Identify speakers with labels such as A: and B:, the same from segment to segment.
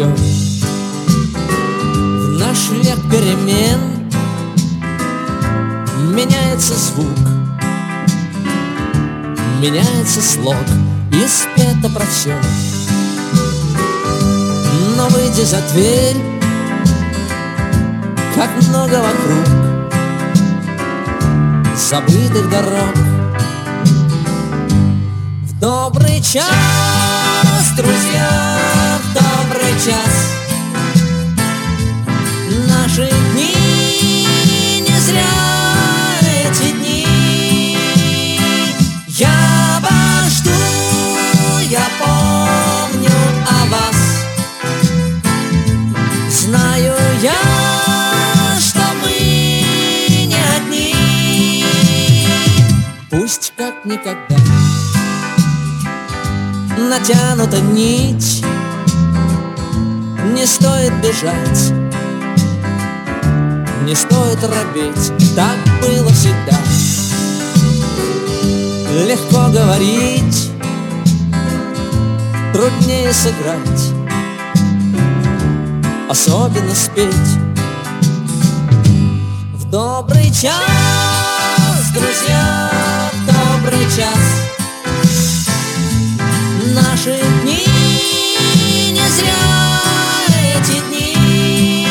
A: все. В наш век перемен меняется звук, меняется слог, и спето про все. Но выйди за дверь, как много вокруг забытых дорог. В добрый час, друзья, в добрый час. Наши дни не зря эти дни. Я вас жду, я помню о вас. Знаю я, что мы не одни. Пусть как никогда натянута нить, не стоит бежать, не стоит робеть. Так было всегда. Легко говорить, труднее сыграть, особенно спеть. В добрый час, друзья, в добрый час. Наши дни не зря эти дни.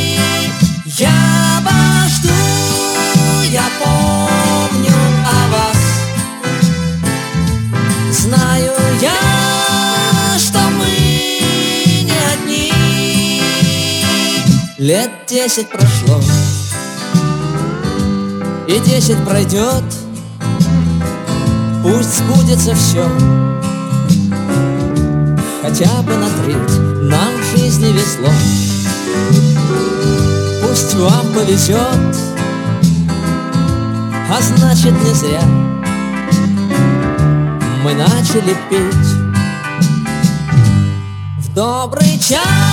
A: Я вас жду, я помню о вас. Знаю я, что мы не одни. Лет 10 прошло, и 10 пройдет. Пусть сбудется все, хотя бы на треть нам в жизни везло. Пусть вам повезет, а значит не зря мы начали петь. В добрый час,